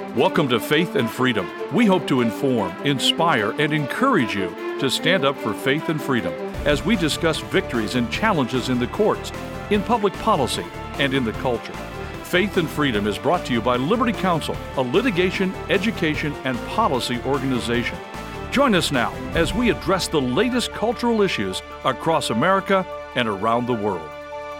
Welcome to Faith and Freedom. We hope to inform, inspire, and encourage you to stand up for faith and freedom as we discuss victories and challenges in the courts, in public policy, and in the culture. Faith and Freedom is brought to you by Liberty Counsel, a litigation, education, and policy organization. Join us now as we address the latest cultural issues across America and around the world.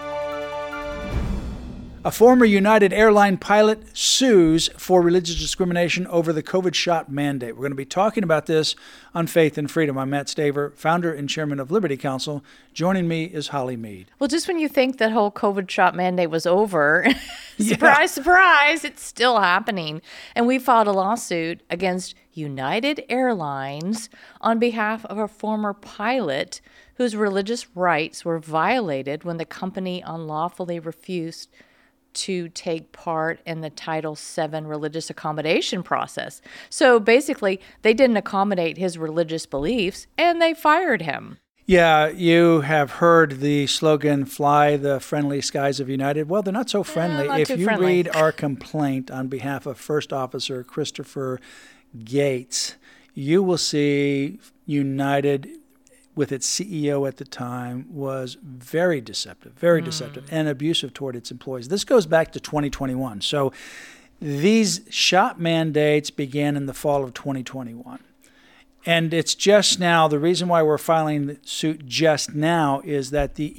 A former United Airline pilot sues for religious discrimination over the COVID shot mandate. We're going to be talking about this on Faith and Freedom. I'm Matt Staver, founder and chairman of Liberty Counsel. Joining me is Holly Mead. Well, just when you think that whole COVID shot mandate was over, surprise, surprise, it's still happening. And we filed a lawsuit against United Airlines on behalf of a former pilot whose religious rights were violated when the company unlawfully refused to take part in the Title VII religious accommodation process. So basically, they didn't accommodate his religious beliefs, and they fired him. Yeah, you have heard the slogan, fly the friendly skies of United. Well, they're not so friendly. Not if too you friendly. read our complaint on behalf of First Officer Christopher Gates, you will see United, with its CEO at the time, was very deceptive and abusive toward its employees. This goes back to 2021. So these shot mandates began in the fall of 2021. And it's just now, the reason why we're filing the suit just now is that the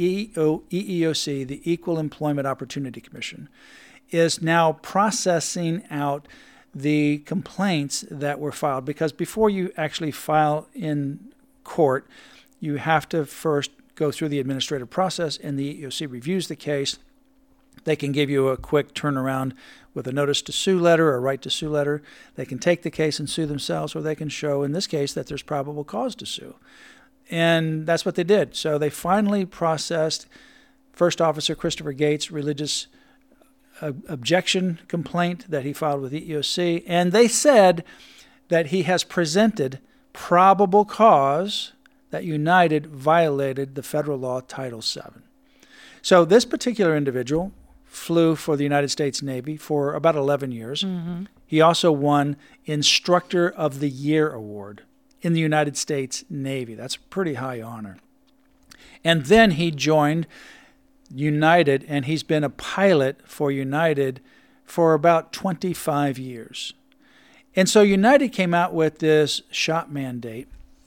EEOC, the Equal Employment Opportunity Commission, is now processing out the complaints that were filed. Because before you actually file in court, you have to first go through the administrative process, and the EEOC reviews the case. They can give you a quick turnaround with a notice to sue letter or a right to sue letter. They can take the case and sue themselves, or they can show, in this case, that there's probable cause to sue. And that's what they did. So they finally processed First Officer Christopher Gates' religious objection complaint that he filed with EEOC, and they said that he has presented probable cause that United violated the federal law Title VII. So this particular individual flew for the United States Navy for about 11 years. Mm-hmm. He also won Instructor of the Year Award in the United States Navy. That's a pretty high honor. And then he joined United, and he's been a pilot for United for about 25 years. And so United came out with this shot mandate.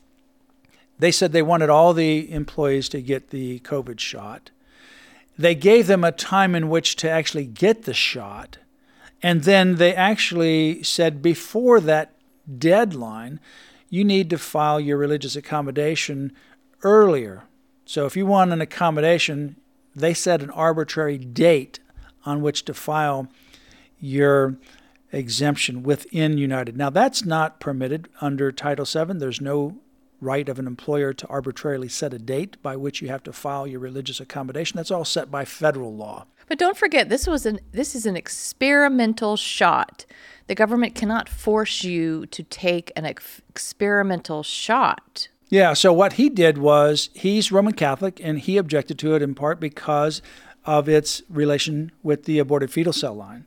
They said they wanted all the employees to get the COVID shot. They gave them a time in which to actually get the shot. And then they actually said before that deadline, you need to file your religious accommodation earlier. So if you want an accommodation, they set an arbitrary date on which to file your exemption within United. Now, that's not permitted under Title VII. There's no right of an employer to arbitrarily set a date by which you have to file your religious accommodation. That's all set by federal law. But don't forget, this is an experimental shot. The government cannot force you to take an experimental shot. Yeah, so what he did was, he's Roman Catholic, and he objected to it in part because of its relation with the aborted fetal cell line.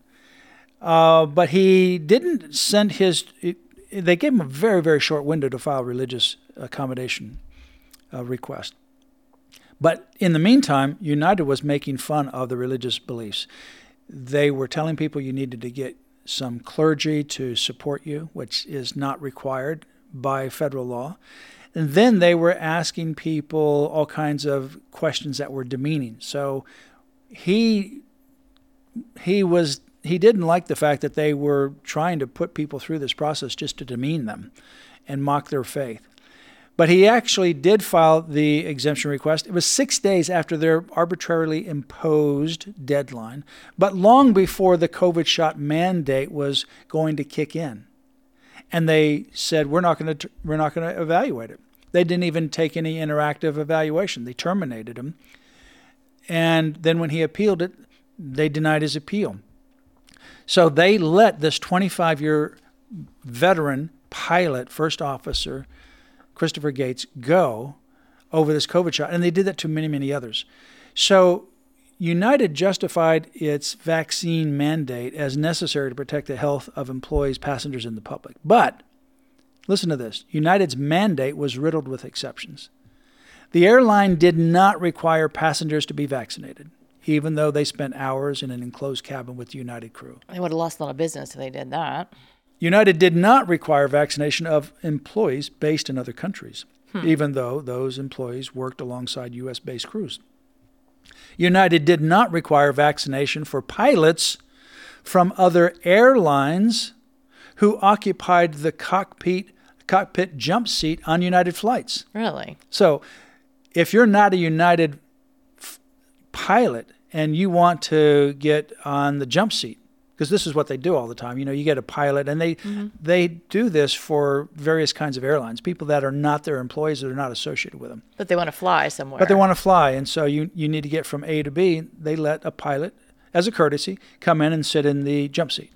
But he didn't send they gave him a very, very short window to file religious accommodation request. But in the meantime, United was making fun of the religious beliefs. They were telling people you needed to get some clergy to support you, which is not required by federal law. And then they were asking people all kinds of questions that were demeaning. So he didn't like the fact that they were trying to put people through this process just to demean them and mock their faith. But he actually did file the exemption request. It was 6 days after their arbitrarily imposed deadline, but long before the COVID shot mandate was going to kick in. And they said, we're not going to evaluate it. They didn't even take any interactive evaluation. They terminated him. And then when he appealed it, they denied his appeal. So they let this 25-year veteran pilot, first officer, Christopher Gates, go over this COVID shot. And they did that to many, many others. So United justified its vaccine mandate as necessary to protect the health of employees, passengers, and the public. But, listen to this, United's mandate was riddled with exceptions. The airline did not require passengers to be vaccinated, even though they spent hours in an enclosed cabin with the United crew. They would have lost a lot of business if they did that. United did not require vaccination of employees based in other countries, even though those employees worked alongside U.S.-based crews. United did not require vaccination for pilots from other airlines who occupied the cockpit jump seat on United flights. Really? So if you're not a United pilot and you want to get on the jump seat, because this is what they do all the time. You get a pilot, and they do this for various kinds of airlines, people that are not their employees, that are not associated with them. But they want to fly somewhere. But they want to fly, and so you need to get from A to B. They let a pilot, as a courtesy, come in and sit in the jump seat.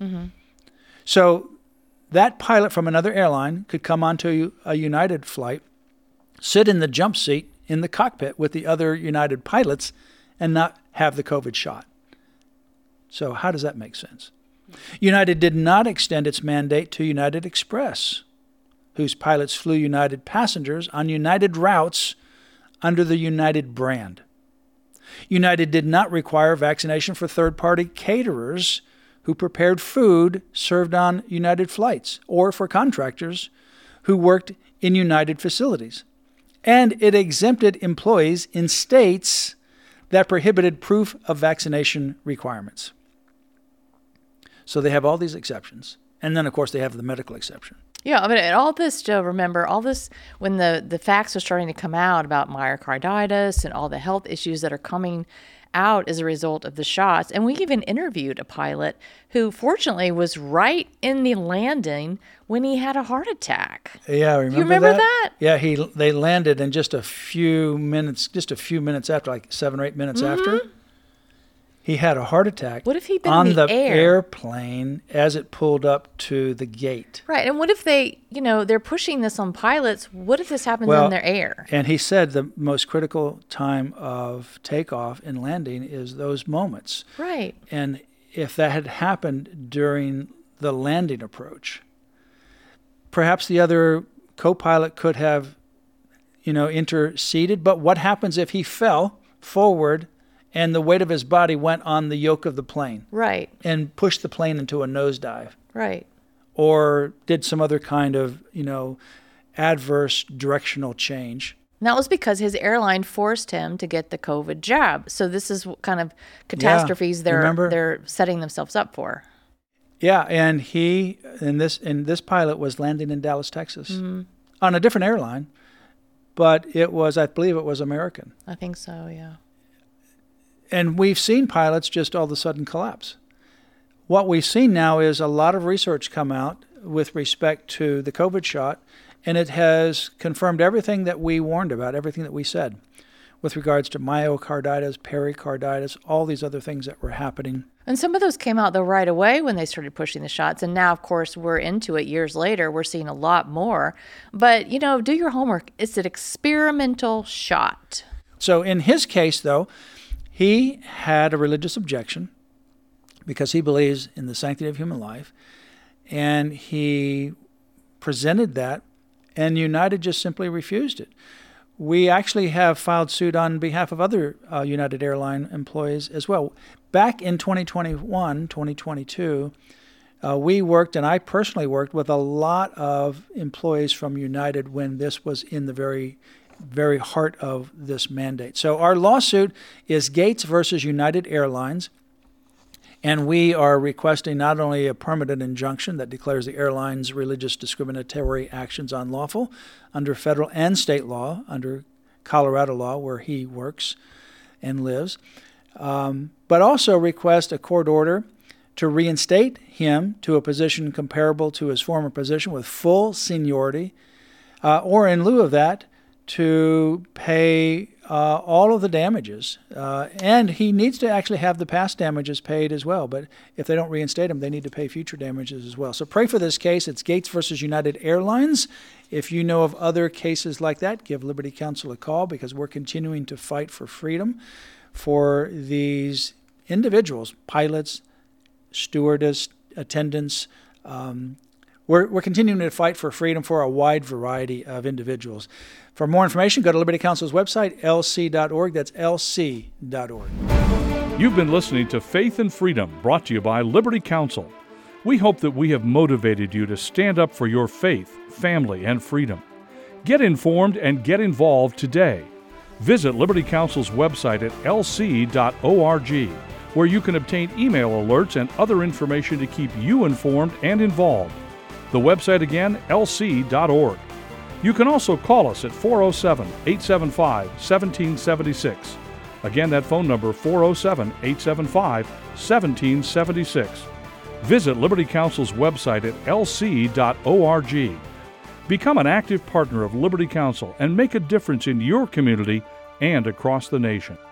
So that pilot from another airline could come onto a United flight, sit in the jump seat in the cockpit with the other United pilots, and not have the COVID shot. So how does that make sense? United did not extend its mandate to United Express, whose pilots flew United passengers on United routes under the United brand. United did not require vaccination for third-party caterers who prepared food served on United flights, or for contractors who worked in United facilities. And it exempted employees in states that prohibited proof of vaccination requirements. So they have all these exceptions. And then, of course, they have the medical exception. Yeah, I mean, and all this, Joe, remember, all this, when the facts are starting to come out about myocarditis and all the health issues that are coming out as a result of the shots. And we even interviewed a pilot who, fortunately, was right in the landing when he had a heart attack. Yeah, remember that? You remember that? Yeah, they landed in just a few minutes after, like 7 or 8 minutes after. He had a heart attack. What if he'd been on in the air? Airplane as it pulled up to the gate? Right. And what if they're pushing this on pilots? What if this happens in their air? And he said the most critical time of takeoff and landing is those moments. Right. And if that had happened during the landing approach, perhaps the other co-pilot could have, interceded. But what happens if he fell forward and the weight of his body went on the yoke of the plane? Right. And pushed the plane into a nosedive. Right. Or did some other kind of, adverse directional change. And that was because his airline forced him to get the COVID jab. So this is what kind of catastrophes they're setting themselves up for. Yeah, and this pilot was landing in Dallas, Texas, on a different airline, but I believe it was American. I think so, yeah. And we've seen pilots just all of a sudden collapse. What we've seen now is a lot of research come out with respect to the COVID shot, and it has confirmed everything that we warned about, everything that we said, with regards to myocarditis, pericarditis, all these other things that were happening. And some of those came out right away when they started pushing the shots. And now, of course, we're into it years later. We're seeing a lot more. But, do your homework. It's an experimental shot. So in his case, though, he had a religious objection because he believes in the sanctity of human life. And he presented that, and United just simply refused it. We actually have filed suit on behalf of other United Airline employees as well. Back in 2021, 2022, we worked, and I personally worked, with a lot of employees from United when this was in the very, very heart of this mandate. So our lawsuit is Gates versus United Airlines, and we are requesting not only a permanent injunction that declares the airline's religious discriminatory actions unlawful under federal and state law, under Colorado law where he works and lives, but also request a court order to reinstate him to a position comparable to his former position with full seniority, or in lieu of that, to pay all of the damages. And he needs to actually have the past damages paid as well. But if they don't reinstate him, they need to pay future damages as well. So pray for this case. It's Gates versus United Airlines. If you know of other cases like that, give Liberty Counsel a call, because we're continuing to fight for freedom for these individuals, pilots, stewardess, attendants. We're continuing to fight for freedom for a wide variety of individuals. For more information, go to Liberty Counsel's website, lc.org. That's lc.org. You've been listening to Faith and Freedom, brought to you by Liberty Counsel. We hope that we have motivated you to stand up for your faith, family, and freedom. Get informed and get involved today. Visit Liberty Counsel's website at lc.org, where you can obtain email alerts and other information to keep you informed and involved. The website again, lc.org. You can also call us at 407-875-1776. Again, that phone number, 407-875-1776. Visit Liberty Counsel's website at lc.org. Become an active partner of Liberty Counsel and make a difference in your community and across the nation.